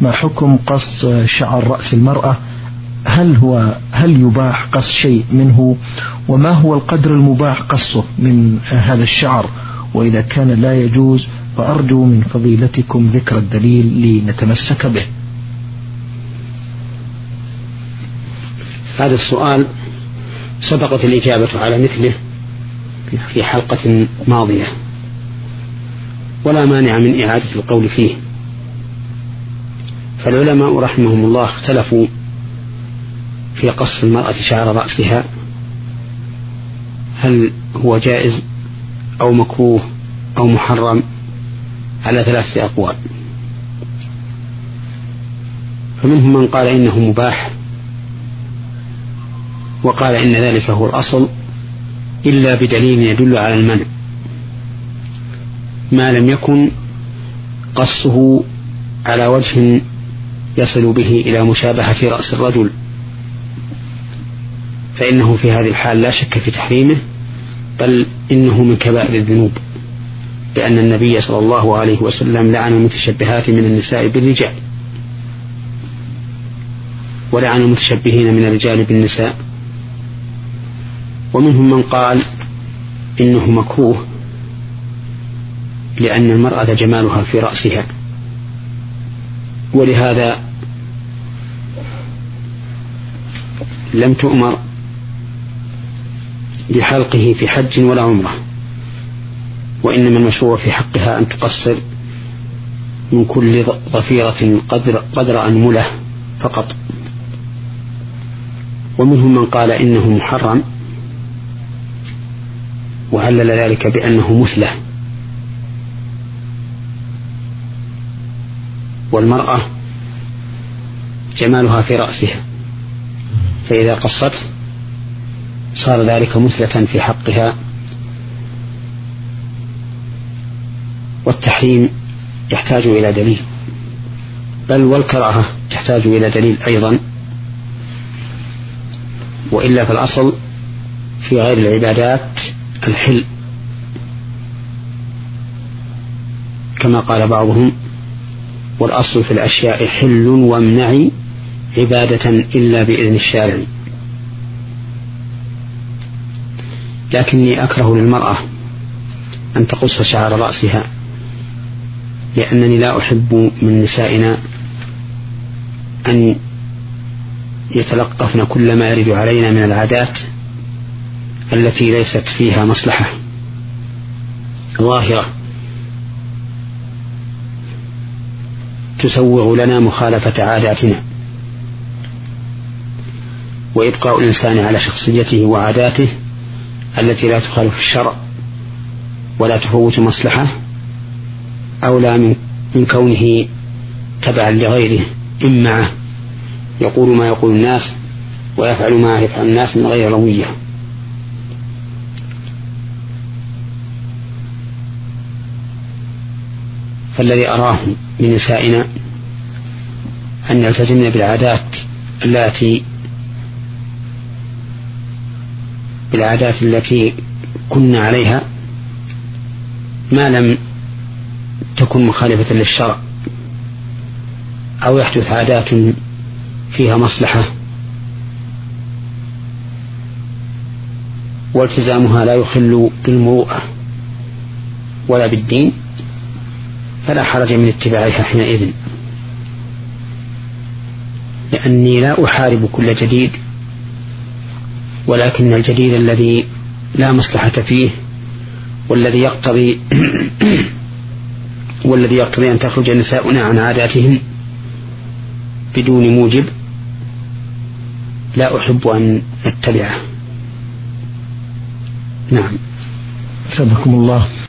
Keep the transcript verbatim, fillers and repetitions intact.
ما حكم قص شعر رأس المرأة؟ هل هو هل يباح قص شيء منه؟ وما هو القدر المباح قصه من هذا الشعر؟ وإذا كان لا يجوز فأرجو من فضيلتكم ذكر الدليل لنتمسك به. هذا السؤال سبقت الإجابة على مثله في حلقة ماضية، ولا مانع من إعادة القول فيه. فالعلماء رحمهم الله اختلفوا في قص المرأة شعر رأسها، هل هو جائز أو مكروه أو محرم، على ثلاثة أقوال. فمنهم من قال إنه مباح، وقال إن ذلك هو الأصل إلا بدليل يدل على المنع، ما لم يكن قصه على وجه يصل به إلى مشابهة رأس الرجل، فإنه في هذه الحال لا شك في تحريمه، بل إنه من كبائر الذنوب، لأن النبي صلى الله عليه وسلم لعن المتشبهات من النساء بالرجال، ولعن المتشبهين من الرجال بالنساء. ومنهم من قال إنه مكروه، لأن المرأة جمالها في رأسها، ولهذا لم تؤمر بحلقه في حج ولا عمره، وإنما المشروع في حقها أن تقصر من كل ضفيرة قدر, قدر أنملة فقط. ومنهم من قال إنه محرم، وعلل ذلك بأنه مثلة، والمرأة جمالها في رأسها، فإذا قصته صار ذلك مثلة في حقها. والتحريم يحتاج إلى دليل، بل والكراهة تحتاج إلى دليل أيضا، وإلا فالأصل في غير العبادات الحل، كما قال بعضهم: والأصل في الأشياء حل وامنع عبادة إلا بإذن الشارع. لكني أكره للمرأة أن تقص شعر رأسها، لأنني لا أحب من نسائنا أن يتلقفن كل ما يرد علينا من العادات التي ليست فيها مصلحة ظاهرة تسوغ لنا مخالفة عاداتنا. وإبقاء الإنسان على شخصيته وعاداته التي لا تخالف الشرع ولا تفوت مصلحة أولى من, من كونه تبعا لغيره، إما يقول ما يقول الناس ويفعل ما يفعل الناس من غير روية. فالذي أراه من نسائنا أن يلتزمن بالعادات التي بالعادات التي كنا عليها ما لم تكن مخالفة للشرع، أو يحدث عادات فيها مصلحة والتزامها لا يخل بالمروءة ولا بالدين، فلا حرج من اتباعها حينئذ، لأني لا أحارب كل جديد، ولكن الجديد الذي لا مصلحة فيه والذي يقتضي والذي يقتضي أن تخرج نساؤنا عن عاداتهم بدون موجب لا أحب أن أتبعه. نعم. سبحكم الله.